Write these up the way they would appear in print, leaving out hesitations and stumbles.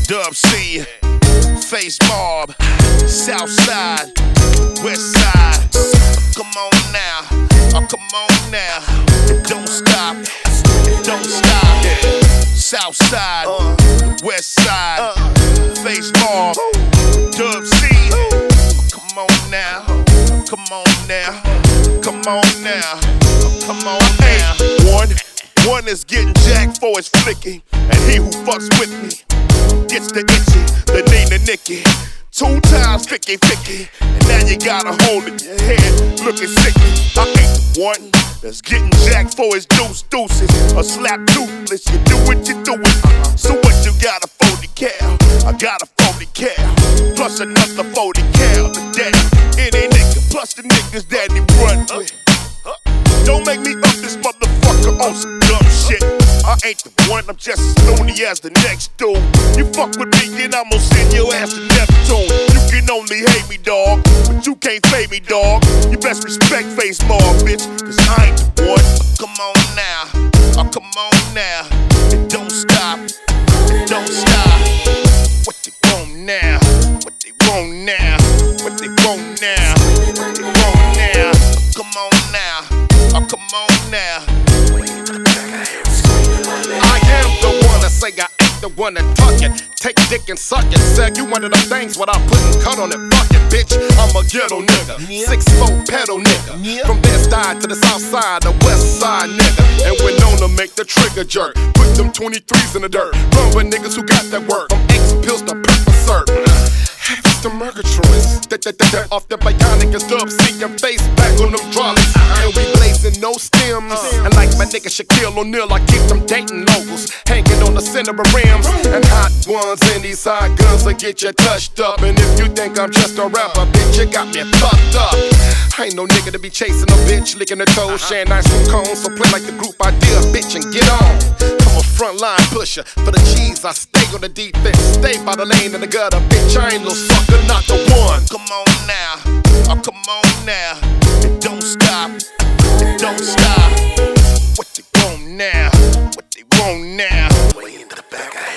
Dub C, Face Mob, South Side, West Side. Come on now, oh come on now. Don't stop, don't stop. South Side, West Side, Face Mob, Dub C. Come on now, come on now, come on now, come on now. One is getting jacked for his flicky, and he who fucks with me gets the itchy, the Nina Nicky. 2 times 50-50, and now you got a hole in your head looking sicky. I ain't the one that's getting jacked for his deuces, or slap toothless. You do what you doing. So what you got a 40 cal? I got a 40 cal, plus another 40 cal. The daddy, any nigga, plus the niggas that he run with. Don't make me up this motherfucker on some dumb shit. I ain't the one, I'm just as loony as the next dude. You fuck with me and I'm gonna send your ass to Neptune. You can only hate me, dog, but you can't pay me, dog. You best respect Face Mob, bitch, cause I ain't the one. Come on now, oh come on now. It don't stop, it don't stop. What they want now, what they want now, what they want now, what they want now. Come on now, oh come on now. I am the one that say I ain't the one that talk it. Take dick and suck it. Said you one of them things without putting cut on it. Fuck it, bitch. I'm a ghetto nigga. 6'4" pedal nigga. From West Side to the South Side, the West Side nigga. And we're known to make the trigger jerk. Put them 23s in the dirt. Run with niggas who got that work. From X pills to pepper syrup. It's the Murgatroyds. Off the bionic is Dub C and Face back on them drums. And we blazing no stems. And like my nigga Shaquille O'Neal, I keep them dating logos hanging on the center of rims. And hot ones in these hot guns will get you touched up. And if you think I'm just a rapper, bitch, you got me fucked up. I ain't no nigga to be chasing a bitch, licking her toes, sharing nice food cones. So play like the group idea, bitch, and get on. I'm a frontline pusher. For the cheese, I stay on the defense. Stay by the lane in the gutter, bitch, I ain't no sucker, not the one. Come on now, oh come on now. It don't stop, it don't stop. What they want now, what they want now. Way into the back of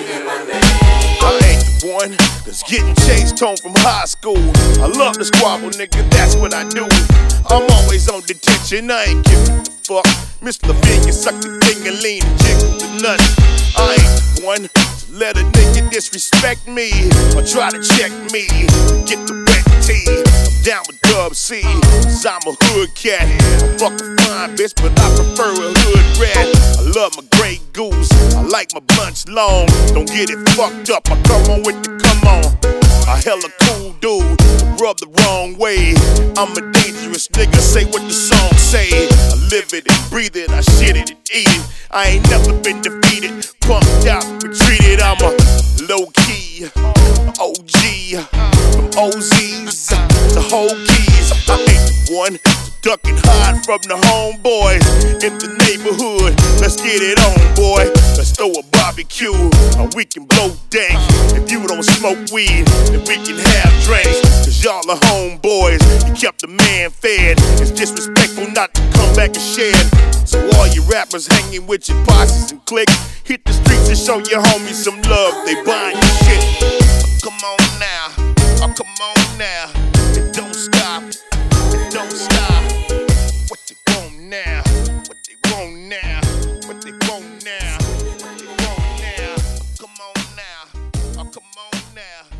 I ain't the one that's getting chased home from high school. I love to squabble, nigga, that's what I do. I'm always on detention, I ain't giving a fuck. Mr. Levine, you suck the thing and lean and jiggle the nuts. I ain't the one to let a nigga disrespect me or try to check me. Get the wet tea, I'm down with Dub C, cause I'm a hood cat. I fuck a fine bitch, but I prefer a hood rat. I love my Grey Goose, I like my bunch long. Don't get it fucked up, I come on with the come on. A hella cool dude, rub the wrong way. I'm a dangerous nigga, say what the song say. I live it and breathe it, I shit it and eat it. I ain't never been defeated, pumped out, retreated. I'm a low-key OG, from OZs to whole keys. I ain't the one to duck and hide from the homeboys in the neighborhood. Let's get it on, boy. Let's throw a barbecue, and we can blow dank. If you don't smoke weed, then we can have drinks. Cause y'all are homeboys, you kept the man fed. It's disrespectful not to come back and share. So all you rappers hanging with your posses and cliques, hit the streets and show your homies some love. They buying your shit. Come on now, oh come on now. It don't stop, it don't stop. What they want now, what they want now, what they want now, what they want now. Come on now, oh come on now.